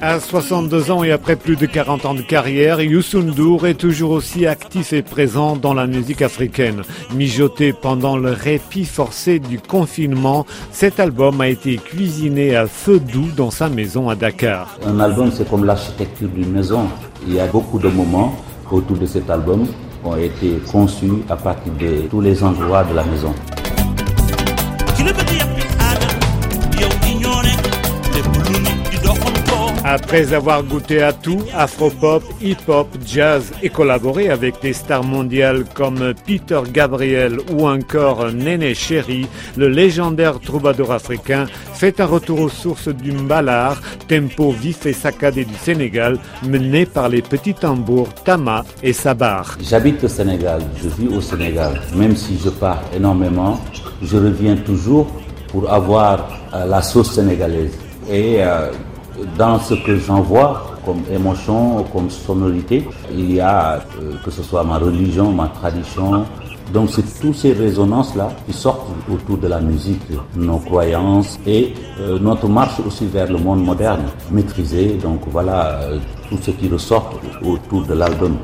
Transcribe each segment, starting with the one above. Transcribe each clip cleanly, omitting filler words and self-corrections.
À 62 ans et après plus de 40 ans de carrière, Youssou N'Dour est toujours aussi actif et présent dans la musique africaine. Mijoté pendant le répit forcé du confinement, cet album a été cuisiné à feu doux dans sa maison à Dakar. Un album, c'est comme l'architecture d'une maison. Il y a beaucoup de moments autour de cet album qui ont été conçus à partir de tous les endroits de la maison. Après avoir goûté à tout, afropop, hip-hop, jazz et collaboré avec des stars mondiales comme Peter Gabriel ou encore Néné Chéri, le légendaire troubadour africain fait un retour aux sources du mbalar, tempo vif et saccadé du Sénégal, mené par les petits tambours Tama et Sabar. J'habite au Sénégal, je vis au Sénégal. Même si je pars énormément, je reviens toujours pour avoir la sauce sénégalaise. Et dans ce que j'en vois comme émotion, comme sonorité, il y a que ce soit ma religion, ma tradition. Donc c'est toutes ces résonances-là qui sortent autour de la musique, nos croyances et notre marche aussi vers le monde moderne, maîtrisé. Donc voilà tout ce qui ressort autour de l'album.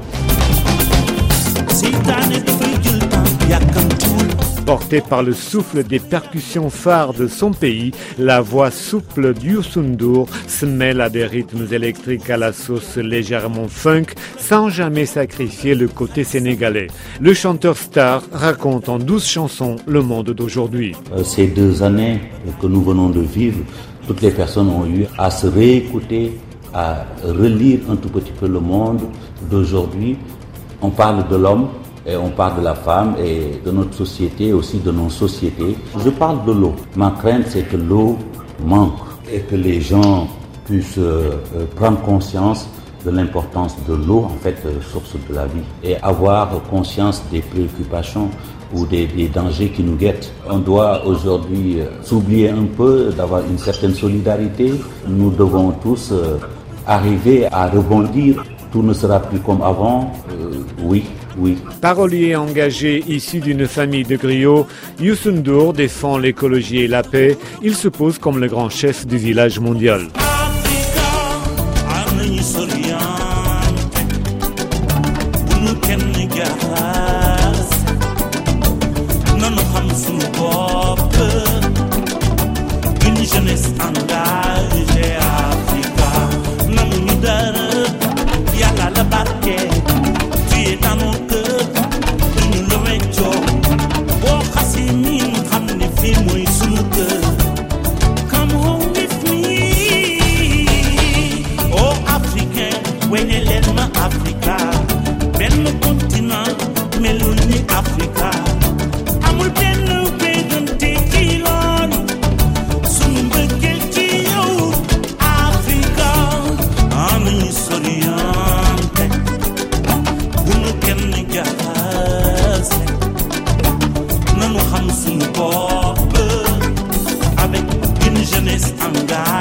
Porté par le souffle des percussions phares de son pays, la voix souple d'Youssou N'Dour se mêle à des rythmes électriques à la sauce légèrement funk, sans jamais sacrifier le côté sénégalais. Le chanteur star raconte en 12 chansons le monde d'aujourd'hui. Ces 2 années que nous venons de vivre, toutes les personnes ont eu à se réécouter, à relire un tout petit peu le monde d'aujourd'hui. On parle de l'homme. Et on parle de la femme et de notre société, aussi de nos sociétés. Je parle de l'eau. Ma crainte, c'est que l'eau manque et que les gens puissent prendre conscience de l'importance de l'eau, en fait, source de la vie, et avoir conscience des préoccupations ou des dangers qui nous guettent. On doit aujourd'hui s'oublier un peu, d'avoir une certaine solidarité. Nous devons tous arriver à rebondir. Tout ne sera plus comme avant, oui. Parolier engagé issu d'une famille de griots, Youssou N'Dour défend l'écologie et la paix. Il se pose comme le grand chef du village mondial. Une jeunesse engagée Africa. La barque, tu es dans mon cœur, nous le mettons. Oh, Hassimi, come with me, come home with me. Oh, Africain, when you let me Africa, ben le continent, mais l'uni Africa. Amul ben le began take on, soon begin to you, Africa. I'm sorry. Avec une jeunesse engagée.